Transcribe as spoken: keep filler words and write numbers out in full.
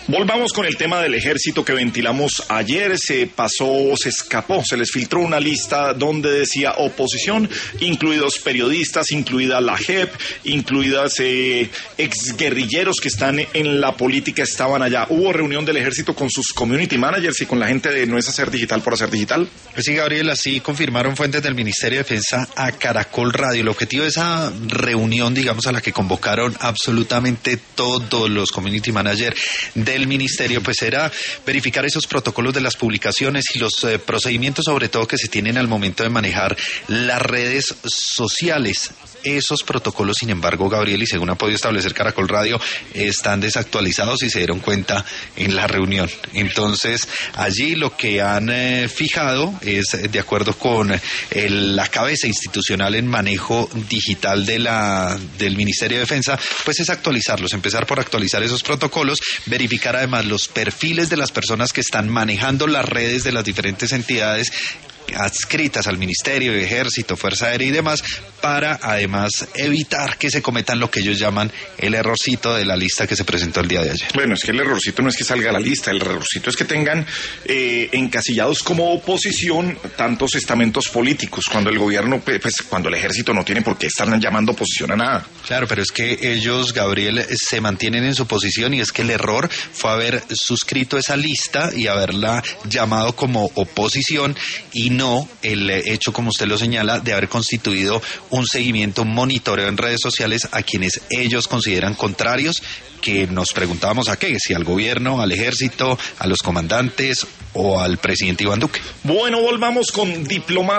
Volvamos con el tema del ejército que ventilamos ayer. Se pasó, se escapó, se les filtró una lista donde decía oposición, incluidos periodistas, incluida la J E P, incluidas eh, exguerrilleros que están en la política, estaban allá. Hubo reunión del ejército con sus community managers y con la gente de No es hacer digital por hacer digital. Pues sí, Gabriel, así confirmaron fuentes del Ministerio de Defensa a Caracol Radio. El objetivo de esa reunión, digamos, a la que convocaron absolutamente todos los community managers de el ministerio, pues era verificar esos protocolos de las publicaciones y los eh, procedimientos, sobre todo, que se tienen al momento de manejar las redes sociales. Esos protocolos, sin embargo, Gabriel, y según ha podido establecer Caracol Radio, están desactualizados y se dieron cuenta en la reunión. Entonces, allí lo que han eh, fijado es, de acuerdo con el, la cabeza institucional en manejo digital de la del Ministerio de Defensa, pues es actualizarlos, empezar por actualizar esos protocolos, verificar además los perfiles de las personas que están manejando las redes de las diferentes entidades adscritas al Ministerio, Ejército, Fuerza Aérea y demás, para además evitar que se cometan lo que ellos llaman el errorcito de la lista que se presentó el día de ayer. Bueno, es que el errorcito no es que salga a la lista, el errorcito es que tengan eh, encasillados como oposición tantos estamentos políticos, cuando el gobierno, pues cuando el ejército no tiene por qué estar llamando oposición a nada. Claro, pero es que ellos, Gabriel, se mantienen en su posición, y es que el error fue haber suscrito esa lista y haberla llamado como oposición, y no el hecho, como usted lo señala, de haber constituido un seguimiento, un monitoreo en redes sociales a quienes ellos consideran contrarios, que nos preguntábamos a qué, si al gobierno, al ejército, a los comandantes o al presidente Iván Duque. Bueno, volvamos con diplomacia.